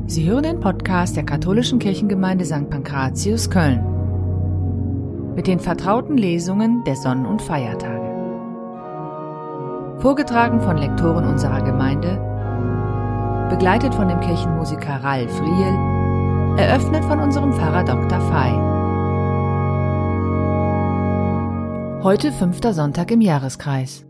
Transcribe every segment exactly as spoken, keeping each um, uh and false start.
Sie hören den Podcast der katholischen Kirchengemeinde Sankt Pankratius Köln mit den vertrauten Lesungen der Sonn- und Feiertage. Vorgetragen von Lektoren unserer Gemeinde, begleitet von dem Kirchenmusiker Ralf Riel, eröffnet von unserem Pfarrer Doktor Fey. Heute fünfter Sonntag im Jahreskreis.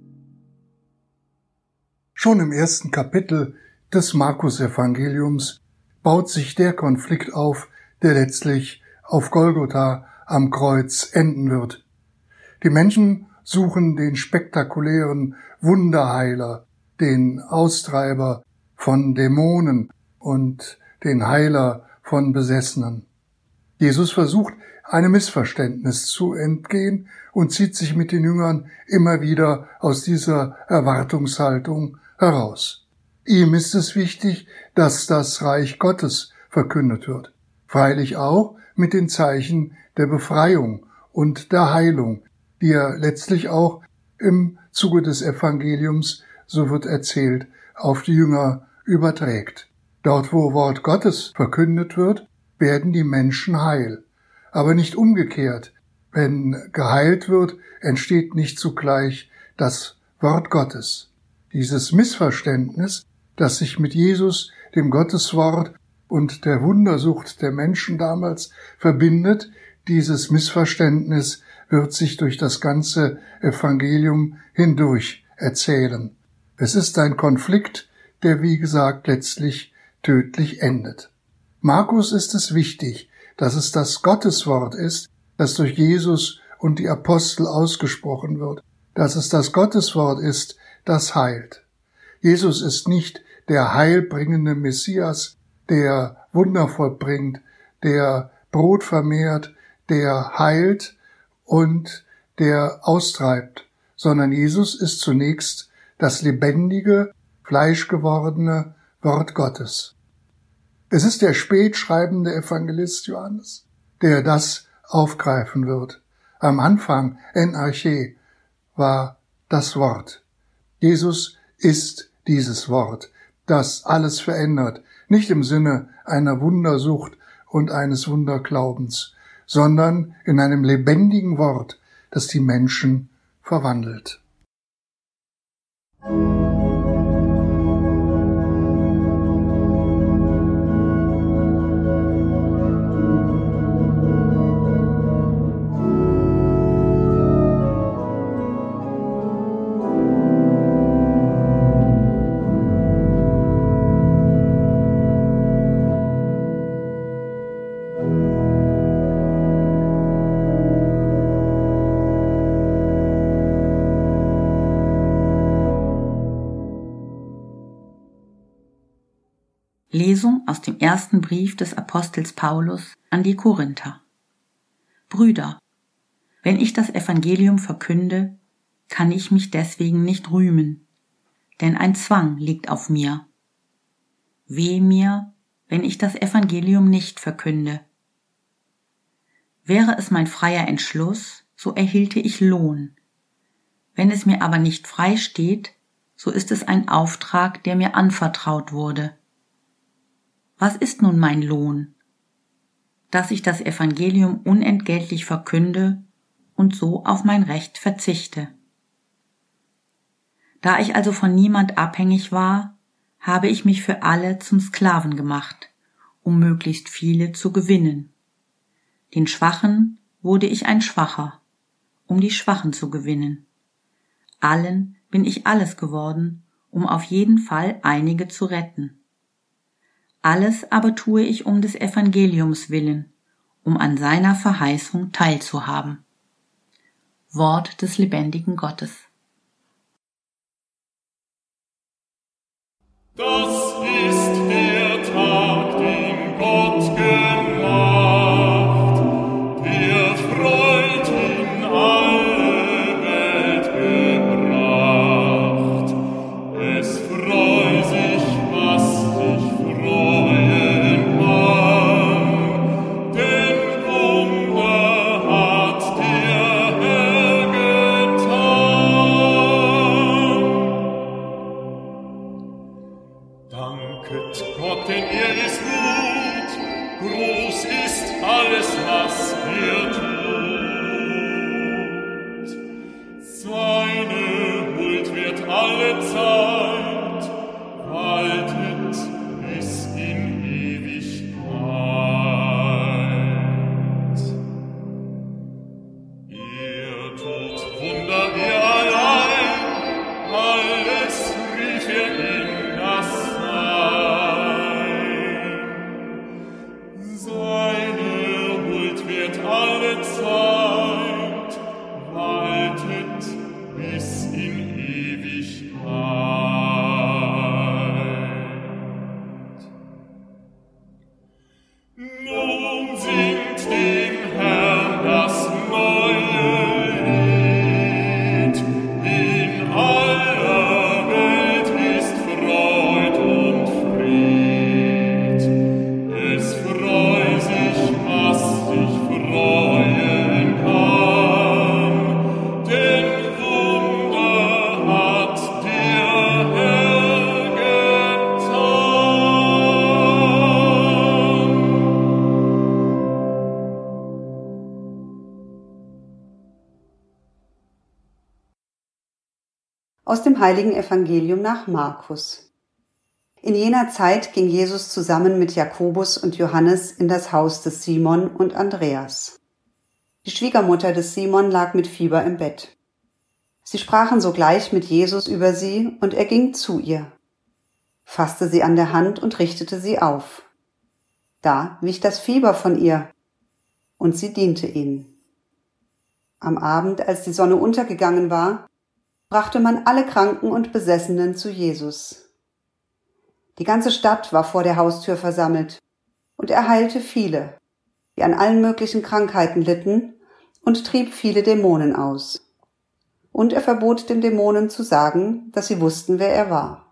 Schon im ersten Kapitel des Markus-Evangeliums baut sich der Konflikt auf, der letztlich auf Golgotha am Kreuz enden wird. Die Menschen suchen den spektakulären Wunderheiler, den Austreiber von Dämonen und den Heiler von Besessenen. Jesus versucht, einem Missverständnis zu entgehen und zieht sich mit den Jüngern immer wieder aus dieser Erwartungshaltung heraus. Ihm ist es wichtig, dass das Reich Gottes verkündet wird. Freilich auch mit den Zeichen der Befreiung und der Heilung, die er letztlich auch im Zuge des Evangeliums, so wird erzählt, auf die Jünger überträgt. Dort, wo Wort Gottes verkündet wird, werden die Menschen heil. Aber nicht umgekehrt. Wenn geheilt wird, entsteht nicht zugleich das Wort Gottes. Dieses Missverständnis, das sich mit Jesus, dem Gotteswort und der Wundersucht der Menschen damals verbindet, dieses Missverständnis wird sich durch das ganze Evangelium hindurch erzählen. Es ist ein Konflikt, der, wie gesagt, letztlich tödlich endet. Markus ist es wichtig, dass es das Gotteswort ist, das durch Jesus und die Apostel ausgesprochen wird, dass es das Gotteswort ist, das heilt. Jesus ist nicht der heilbringende Messias, der Wunder vollbringt, der Brot vermehrt, der heilt und der austreibt, sondern Jesus ist zunächst das lebendige, fleischgewordene Wort Gottes. Es ist der spätschreibende Evangelist Johannes, der das aufgreifen wird. Am Anfang, en arche, war das Wort. Jesus ist dieses Wort, das alles verändert, nicht im Sinne einer Wundersucht und eines Wunderglaubens, sondern in einem lebendigen Wort, das die Menschen verwandelt. Lesung aus dem ersten Brief des Apostels Paulus an die Korinther. Brüder, wenn ich das Evangelium verkünde, kann ich mich deswegen nicht rühmen, denn ein Zwang liegt auf mir. Weh mir, wenn ich das Evangelium nicht verkünde. Wäre es mein freier Entschluss, so erhielte ich Lohn. Wenn es mir aber nicht frei steht, so ist es ein Auftrag, der mir anvertraut wurde. Was ist nun mein Lohn? Dass ich das Evangelium unentgeltlich verkünde und so auf mein Recht verzichte. Da ich also von niemand abhängig war, habe ich mich für alle zum Sklaven gemacht, um möglichst viele zu gewinnen. Den Schwachen wurde ich ein Schwacher, um die Schwachen zu gewinnen. Allen bin ich alles geworden, um auf jeden Fall einige zu retten. Alles aber tue ich um des Evangeliums willen, um an seiner Verheißung teilzuhaben. Wort des lebendigen Gottes. Das ist der Tag, den Gott gemacht. Der Freud in alle Welt gebracht. Es freu sich, was sich freuen kann. Denn Wunder hat der Herr getan. Danket Gott, denn er ist gut, groß ist alles, was er tut. Seine Huld wird alle Zeit waltet bis in Ewigkeit. Er tut Wunder, er allein, alles rief er in das Sein. Seine Huld wird alle Zeit waltet bis in Ewigkeit. Nun singt dem Herrn das neue Lied. In aller Welt ist Freud und Fried. Es freu sich, was sich freuen kann, denn Wunder hat der Herr getan. Aus dem heiligen Evangelium nach Markus. In jener Zeit ging Jesus zusammen mit Jakobus und Johannes in das Haus des Simon und Andreas. Die Schwiegermutter des Simon lag mit Fieber im Bett. Sie sprachen sogleich mit Jesus über sie, und er ging zu ihr, fasste sie an der Hand und richtete sie auf. Da wich das Fieber von ihr, und sie diente ihnen. Am Abend, als die Sonne untergegangen war, brachte man alle Kranken und Besessenen zu Jesus. Die ganze Stadt war vor der Haustür versammelt, und er heilte viele, die an allen möglichen Krankheiten litten, und trieb viele Dämonen aus. Und er verbot den Dämonen zu sagen, dass sie wussten, wer er war.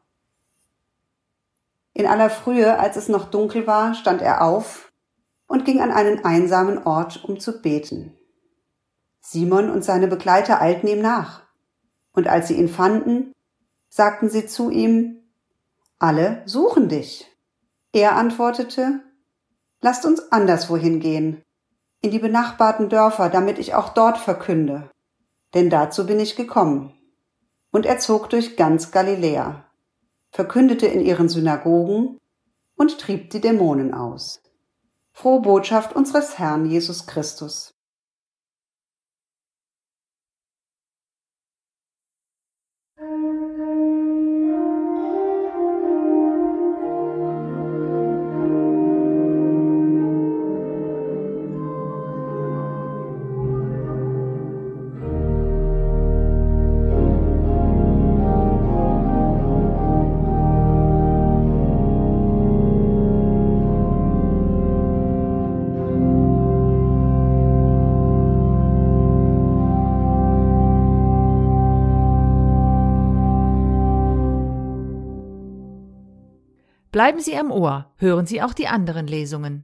In aller Frühe, als es noch dunkel war, stand er auf und ging an einen einsamen Ort, um zu beten. Simon und seine Begleiter eilten ihm nach. Und als sie ihn fanden, sagten sie zu ihm: Alle suchen dich. Er antwortete: Lasst uns anderswohin gehen, in die benachbarten Dörfer, damit ich auch dort verkünde. Denn dazu bin ich gekommen. Und er zog durch ganz Galiläa, verkündete in ihren Synagogen und trieb die Dämonen aus. Frohe Botschaft unseres Herrn Jesus Christus. Bleiben Sie am Ohr, hören Sie auch die anderen Lesungen.